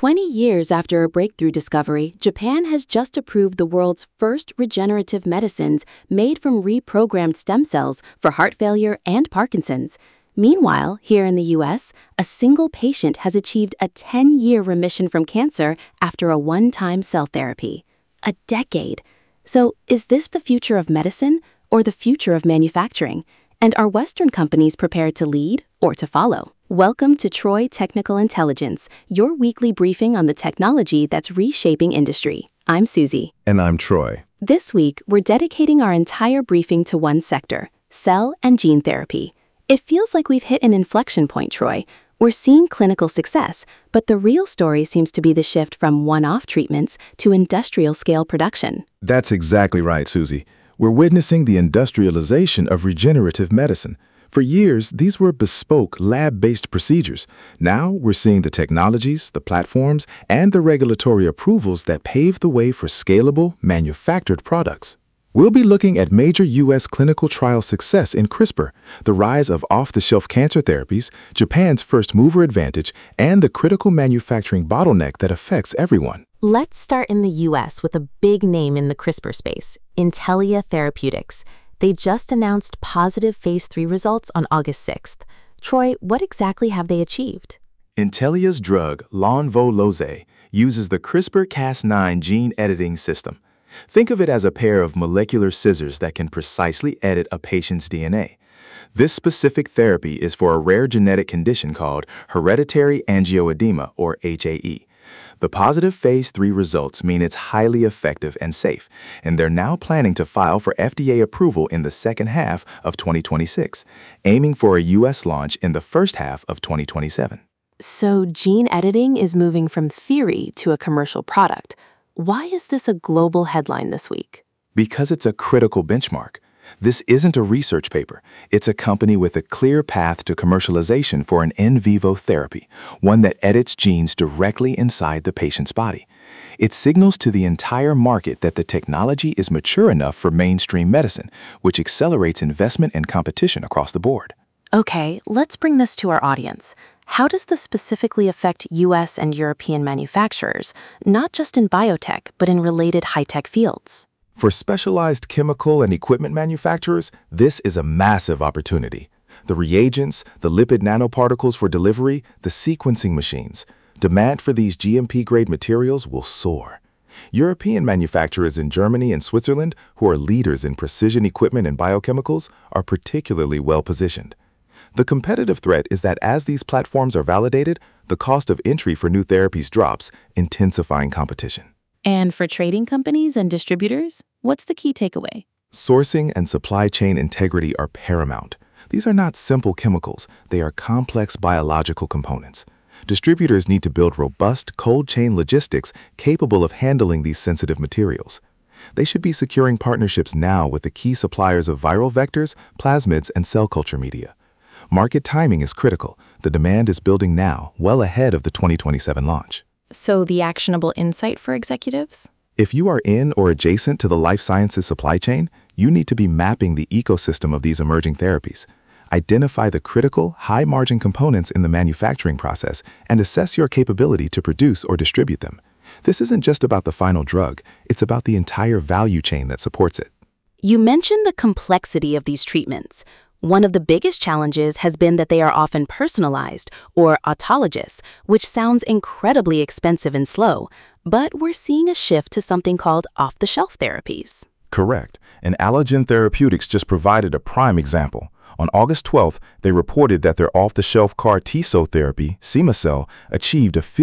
20 years after a breakthrough discovery, Japan has just approved the world's first regenerative medicines made from reprogrammed stem cells for heart failure and Parkinson's. Meanwhile, here in the US, a single patient has achieved a 10-year remission from cancer after a one-time cell therapy. A decade. So, is this the future of medicine or the future of manufacturing? And are Western companies prepared to lead or to follow? Welcome to Troy Technical Intelligence, your weekly briefing on the technology that's reshaping industry. I'm Susie. And I'm Troy. This week, we're dedicating our entire briefing to one sector, cell and gene therapy. It feels like we've hit an inflection point, Troy. We're seeing clinical success, but the real story seems to be the shift from one-off treatments to industrial-scale production. That's exactly right, Susie. We're witnessing the industrialization of regenerative medicine. For years, these were bespoke, lab-based procedures. Now, we're seeing the technologies, the platforms, and the regulatory approvals that pave the way for scalable, manufactured products. We'll be looking at major U.S. clinical trial success in CRISPR, the rise of off-the-shelf cancer therapies, Japan's first-mover advantage, and the critical manufacturing bottleneck that affects everyone. Let's start in the U.S. with a big name in the CRISPR space, Intellia Therapeutics. They just announced positive Phase 3 results on August 6th. Troy, what exactly have they achieved? Intellia's drug, Lonvo-Loze, uses the CRISPR-Cas9 gene editing system. Think of it as a pair of molecular scissors that can precisely edit a patient's DNA. This specific therapy is for a rare genetic condition called hereditary angioedema, or HAE. The positive Phase 3 results mean it's highly effective and safe, and they're now planning to file for FDA approval in the second half of 2026, aiming for a U.S. launch in the first half of 2027. So gene editing is moving from theory to a commercial product. Why is this a global headline this week? Because it's a critical benchmark. This isn't a research paper. It's a company with a clear path to commercialization for an in vivo therapy, one that edits genes directly inside the patient's body. It signals to the entire market that the technology is mature enough for mainstream medicine, which accelerates investment and competition across the board. Okay, let's bring this to our audience. How does this specifically affect U.S. and European manufacturers, not just in biotech, but in related high-tech fields? For specialized chemical and equipment manufacturers, this is a massive opportunity. The reagents, the lipid nanoparticles for delivery, the sequencing machines. Demand for these GMP-grade materials will soar. European manufacturers in Germany and Switzerland, who are leaders in precision equipment and biochemicals, are particularly well-positioned. The competitive threat is that as these platforms are validated, the cost of entry for new therapies drops, intensifying competition. And for trading companies and distributors, what's the key takeaway? Sourcing and supply chain integrity are paramount. These are not simple chemicals, they are complex biological components. Distributors need to build robust cold chain logistics capable of handling these sensitive materials. They should be securing partnerships now with the key suppliers of viral vectors, plasmids, and cell culture media. Market timing is critical. The demand is building now, well ahead of the 2027 launch. So the actionable insight for executives? If you are in or adjacent to the life sciences supply chain, you need to be mapping the ecosystem of these emerging therapies. Identify the critical, high-margin components in the manufacturing process and assess your capability to produce or distribute them. This isn't just about the final drug, it's about the entire value chain that supports it. You mentioned the complexity of these treatments. One of the biggest challenges has been that they are often personalized or autologous, which sounds incredibly expensive and slow, but we're seeing a shift to something called off-the-shelf therapies. Correct, and Allergen Therapeutics just provided a prime example. On August 12th, they reported that their off-the-shelf CAR T-cell therapy, Cema-cel, achieved a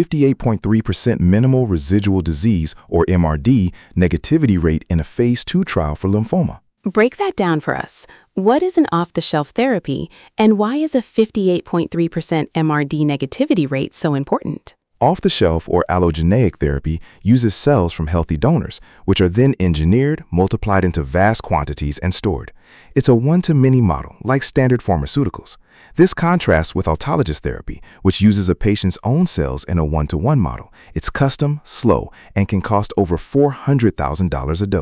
58.3% minimal residual disease, or MRD, negativity rate in a Phase 2 trial for lymphoma. Break that down for us. What is an off-the-shelf therapy, and why is a 58.3% MRD negativity rate so important? Off-the-shelf or allogeneic therapy uses cells from healthy donors, which are then engineered, multiplied into vast quantities, and stored. It's a one-to-many model, like standard pharmaceuticals. This contrasts with autologous therapy, which uses a patient's own cells in a one-to-one model. It's custom, slow, and can cost over $400,000 a dose.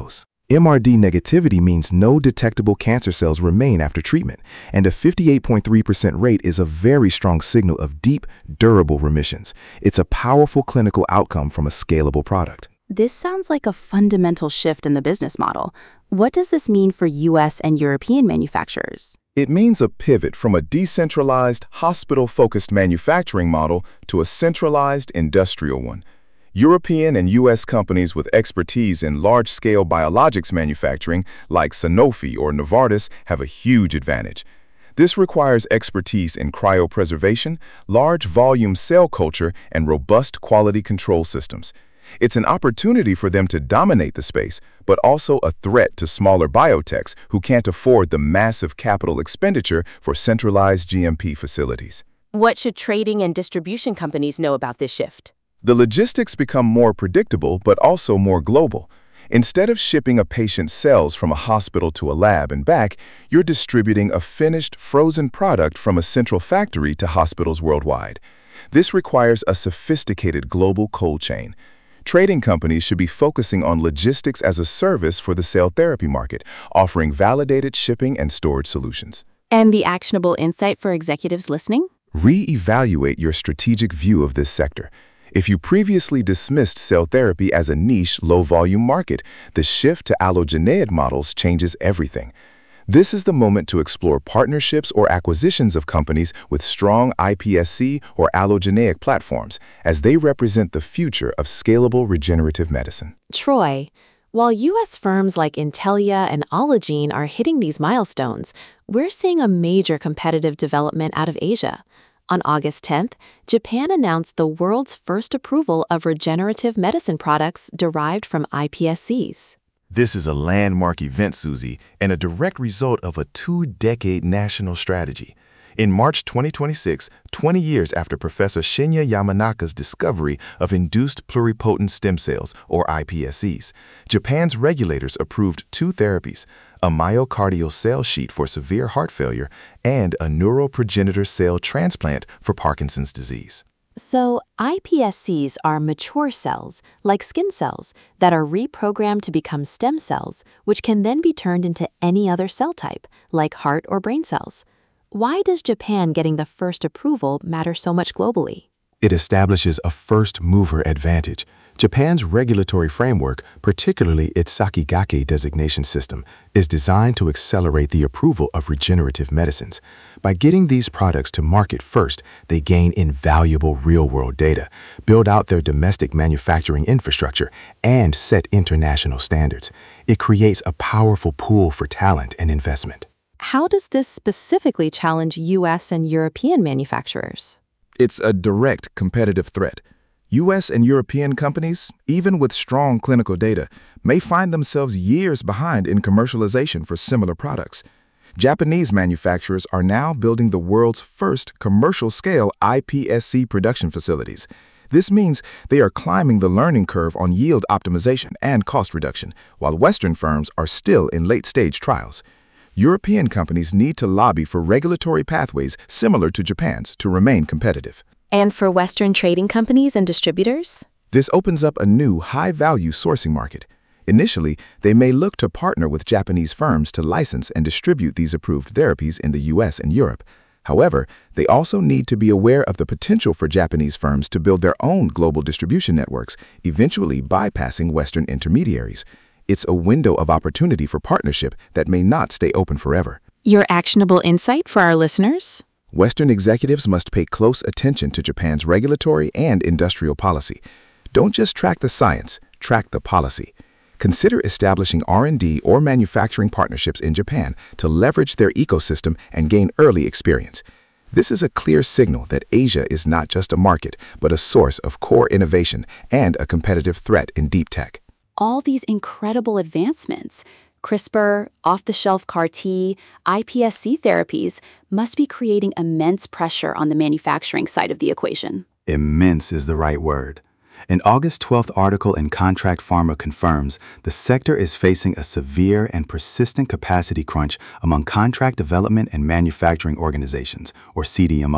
MRD negativity means no detectable cancer cells remain after treatment, and a 58.3% rate is a very strong signal of deep, durable remissions. It's a powerful clinical outcome from a scalable product. This sounds like a fundamental shift in the business model. What does this mean for U.S. and European manufacturers? It means a pivot from a decentralized, hospital-focused manufacturing model to a centralized, industrial one. European and U.S. companies with expertise in large-scale biologics manufacturing, like Sanofi or Novartis, have a huge advantage. This requires expertise in cryopreservation, large-volume cell culture, and robust quality control systems. It's an opportunity for them to dominate the space, but also a threat to smaller biotechs who can't afford the massive capital expenditure for centralized GMP facilities. What should trading and distribution companies know about this shift? The logistics become more predictable but also more global. Instead of shipping a patient's cells from a hospital to a lab and back, you're distributing a finished, frozen product from a central factory to hospitals worldwide. This requires a sophisticated global cold chain. Trading companies should be focusing on logistics as a service for the cell therapy market, offering validated shipping and storage solutions. And the actionable insight for executives listening? Re-evaluate your strategic view of this sector. If you previously dismissed cell therapy as a niche, low-volume market, the shift to allogeneic models changes everything. This is the moment to explore partnerships or acquisitions of companies with strong iPSC or allogeneic platforms, as they represent the future of scalable regenerative medicine. Troy, while U.S. firms like Intellia and Allogene are hitting these milestones, we're seeing a major competitive development out of Asia. On August 10th, Japan announced the world's first approval of regenerative medicine products derived from iPSCs. This is a landmark event, Susie, and a direct result of a 2-decade national strategy. In March 2026, 20 years after Professor Shinya Yamanaka's discovery of induced pluripotent stem cells, or iPSCs, Japan's regulators approved 2 therapies, a myocardial cell sheet for severe heart failure and a neuroprogenitor cell transplant for Parkinson's disease. So, iPSCs are mature cells, like skin cells, that are reprogrammed to become stem cells, which can then be turned into any other cell type, like heart or brain cells. Why does Japan getting the first approval matter so much globally? It establishes a first-mover advantage. Japan's regulatory framework, particularly its Sakigake designation system, is designed to accelerate the approval of regenerative medicines. By getting these products to market first, they gain invaluable real-world data, build out their domestic manufacturing infrastructure, and set international standards. It creates a powerful pool for talent and investment. How does this specifically challenge U.S. and European manufacturers? It's a direct competitive threat. U.S. and European companies, even with strong clinical data, may find themselves years behind in commercialization for similar products. Japanese manufacturers are now building the world's first commercial-scale iPSC production facilities. This means they are climbing the learning curve on yield optimization and cost reduction, while Western firms are still in late-stage trials. European companies need to lobby for regulatory pathways similar to Japan's to remain competitive. And for Western trading companies and distributors? This opens up a new high-value sourcing market. Initially, they may look to partner with Japanese firms to license and distribute these approved therapies in the U.S. and Europe. However, they also need to be aware of the potential for Japanese firms to build their own global distribution networks, eventually bypassing Western intermediaries. It's a window of opportunity for partnership that may not stay open forever. Your actionable insight for our listeners? Western executives must pay close attention to Japan's regulatory and industrial policy. Don't just track the science, track the policy. Consider establishing R&D or manufacturing partnerships in Japan to leverage their ecosystem and gain early experience. This is a clear signal that Asia is not just a market, but a source of core innovation and a competitive threat in deep tech. All these incredible advancements, CRISPR, off-the-shelf CAR-T, iPSC therapies, must be creating immense pressure on the manufacturing side of the equation. Immense is the right word. An August 12th article in Contract Pharma confirms the sector is facing a severe and persistent capacity crunch among contract development and manufacturing organizations, or CDMOs.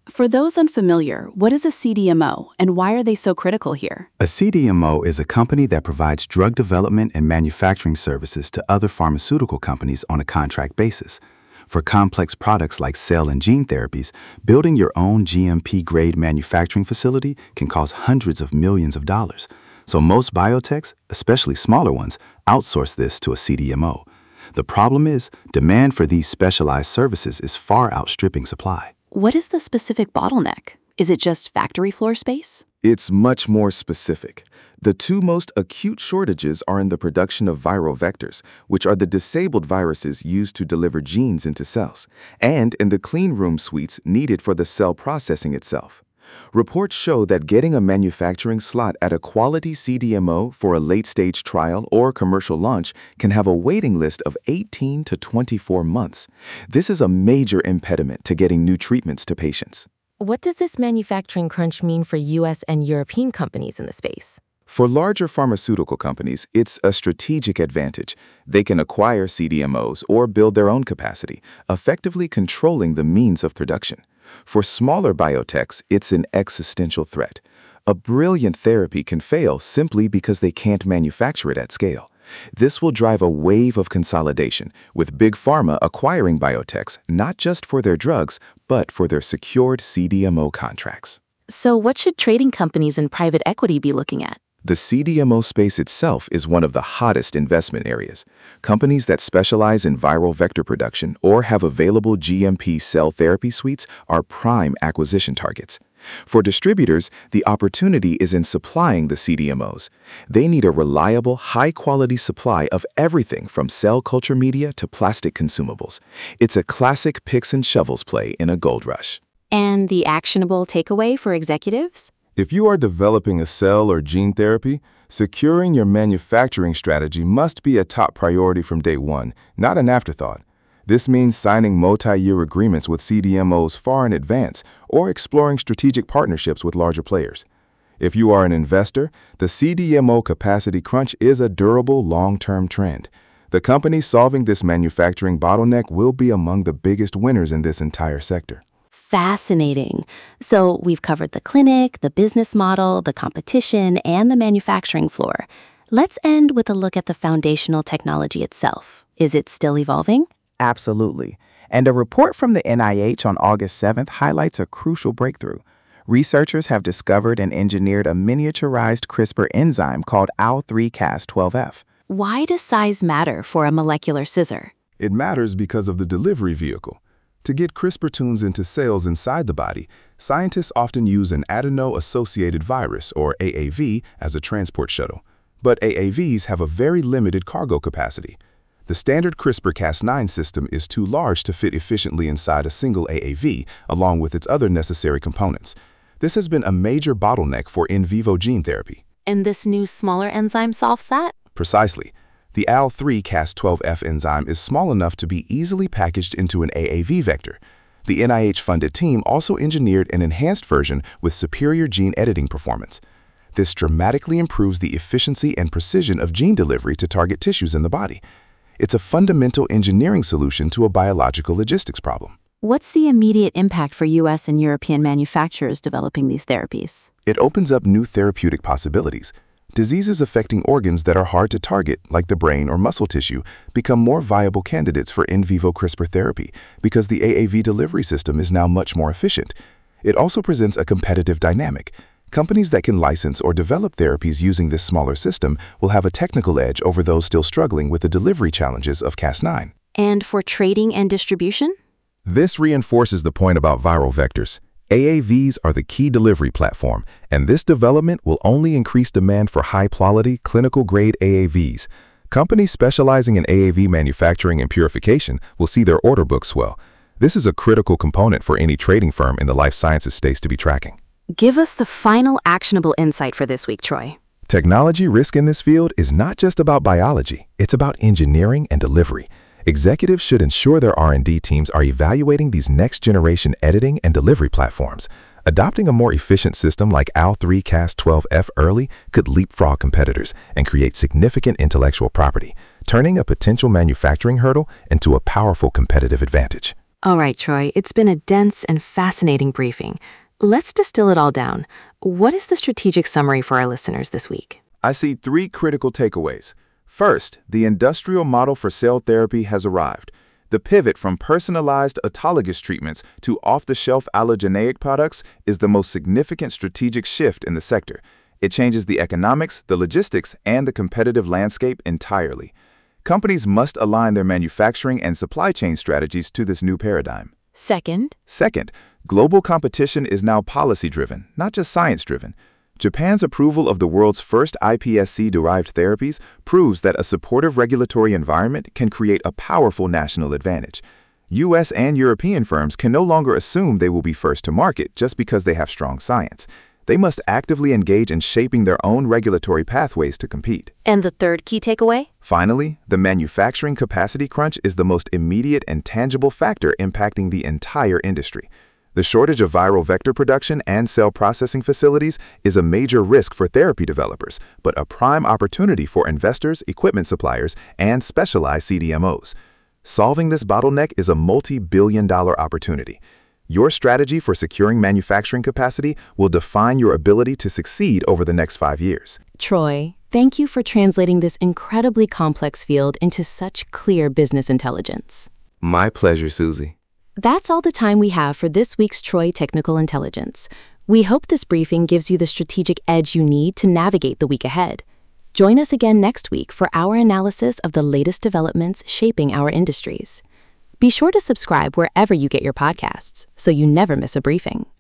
For those unfamiliar, what is a CDMO and why are they so critical here? A CDMO is a company that provides drug development and manufacturing services to other pharmaceutical companies on a contract basis. For complex products like cell and gene therapies, building your own GMP-grade manufacturing facility can cost hundreds of millions of dollars. So most biotechs, especially smaller ones, outsource this to a CDMO. The problem is, demand for these specialized services is far outstripping supply. What is the specific bottleneck? Is it just factory floor space? It's much more specific. The two most acute shortages are in the production of viral vectors, which are the disabled viruses used to deliver genes into cells, and in the clean room suites needed for the cell processing itself. Reports show that getting a manufacturing slot at a quality CDMO for a late-stage trial or commercial launch can have a waiting list of 18 to 24 months. This is a major impediment to getting new treatments to patients. What does this manufacturing crunch mean for U.S. and European companies in the space? For larger pharmaceutical companies, it's a strategic advantage. They can acquire CDMOs or build their own capacity, effectively controlling the means of production. For smaller biotechs, it's an existential threat. A brilliant therapy can fail simply because they can't manufacture it at scale. This will drive a wave of consolidation, with big pharma acquiring biotechs not just for their drugs, but for their secured CDMO contracts. So what should trading companies and private equity be looking at? The CDMO space itself is one of the hottest investment areas. Companies that specialize in viral vector production or have available GMP cell therapy suites are prime acquisition targets. For distributors, the opportunity is in supplying the CDMOs. They need a reliable, high-quality supply of everything from cell culture media to plastic consumables. It's a classic picks and shovels play in a gold rush. And the actionable takeaway for executives? If you are developing a cell or gene therapy, securing your manufacturing strategy must be a top priority from day one, not an afterthought. This means signing multi-year agreements with CDMOs far in advance or exploring strategic partnerships with larger players. If you are an investor, the CDMO capacity crunch is a durable long-term trend. The companies solving this manufacturing bottleneck will be among the biggest winners in this entire sector. Fascinating. So we've covered the clinic, the business model, the competition, and the manufacturing floor. Let's end with a look at the foundational technology itself. Is it still evolving? Absolutely. And a report from the NIH on August 7th highlights a crucial breakthrough. Researchers have discovered and engineered a miniaturized CRISPR enzyme called Al3Cas12f. Why does size matter for a molecular scissor? It matters because of the delivery vehicle. To get CRISPR tunes into cells inside the body, scientists often use an adeno-associated virus, or AAV, as a transport shuttle. But AAVs have a very limited cargo capacity. The standard CRISPR-Cas9 system is too large to fit efficiently inside a single AAV, along with its other necessary components. This has been a major bottleneck for in vivo gene therapy. And this new smaller enzyme solves that? Precisely. The Al3Cas12f enzyme is small enough to be easily packaged into an AAV vector. The NIH-funded team also engineered an enhanced version with superior gene editing performance. This dramatically improves the efficiency and precision of gene delivery to target tissues in the body. It's a fundamental engineering solution to a biological logistics problem. What's the immediate impact for U.S. and European manufacturers developing these therapies? It opens up new therapeutic possibilities. Diseases affecting organs that are hard to target, like the brain or muscle tissue, become more viable candidates for in vivo CRISPR therapy because the AAV delivery system is now much more efficient. It also presents a competitive dynamic. Companies that can license or develop therapies using this smaller system will have a technical edge over those still struggling with the delivery challenges of Cas9. And for trading and distribution? This reinforces the point about viral vectors. AAVs are the key delivery platform, and this development will only increase demand for high-quality, clinical-grade AAVs. Companies specializing in AAV manufacturing and purification will see their order books swell. This is a critical component for any trading firm in the life sciences space to be tracking. Give us the final actionable insight for this week, Troy. Technology risk in this field is not just about biology, it's about engineering and delivery. Executives should ensure their R&D teams are evaluating these next-generation editing and delivery platforms. Adopting a more efficient system like Al3Cas12f early could leapfrog competitors and create significant intellectual property, turning a potential manufacturing hurdle into a powerful competitive advantage. All right, Troy, it's been a dense and fascinating briefing. Let's distill it all down. What is the strategic summary for our listeners this week? I see 3 critical takeaways. First, the industrial model for cell therapy has arrived. The pivot from personalized autologous treatments to off-the-shelf allogeneic products is the most significant strategic shift in the sector. It changes the economics, the logistics, and the competitive landscape entirely. Companies must align their manufacturing and supply chain strategies to this new paradigm. Second, Global competition is now policy-driven, not just science-driven. Japan's approval of the world's first iPSC-derived therapies proves that a supportive regulatory environment can create a powerful national advantage. U.S. and European firms can no longer assume they will be first to market just because they have strong science. They must actively engage in shaping their own regulatory pathways to compete. and the third key takeaway? Finally, the manufacturing capacity crunch is the most immediate and tangible factor impacting the entire industry. The shortage of viral vector production and cell processing facilities is a major risk for therapy developers, but a prime opportunity for investors, equipment suppliers, and specialized CDMOs. Solving this bottleneck is a multi-billion-dollar opportunity. Your strategy for securing manufacturing capacity will define your ability to succeed over the next 5 years. Troy, thank you for translating this incredibly complex field into such clear business intelligence. My pleasure, Susie. That's all the time we have for this week's Troy Technical Intelligence. We hope this briefing gives you the strategic edge you need to navigate the week ahead. Join us again next week for our analysis of the latest developments shaping our industries. Be sure to subscribe wherever you get your podcasts so you never miss a briefing.